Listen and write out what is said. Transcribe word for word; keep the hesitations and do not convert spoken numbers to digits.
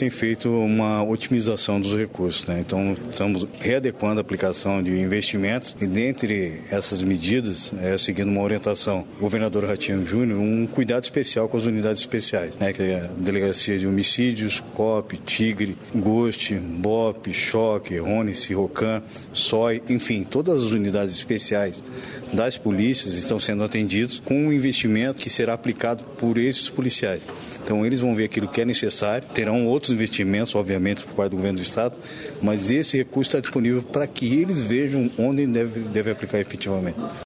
tem feito uma otimização dos recursos, né? Então, estamos readequando a aplicação de investimentos e, dentre essas medidas, é, seguindo uma orientação do governador Ratinho Júnior, um cuidado especial com as unidades especiais, né? Que é a Delegacia de Homicídios, C O P, Tigre, Ghost, B O P, Choque, Rony, Cirrocan, S O I, enfim, todas as unidades especiais das polícias estão sendo atendidos com um investimento que será aplicado por esses policiais. Então, eles vão ver aquilo que é necessário, terão outros investimentos, obviamente, por parte do governo do Estado, mas esse recurso está disponível para que eles vejam onde deve, deve aplicar efetivamente.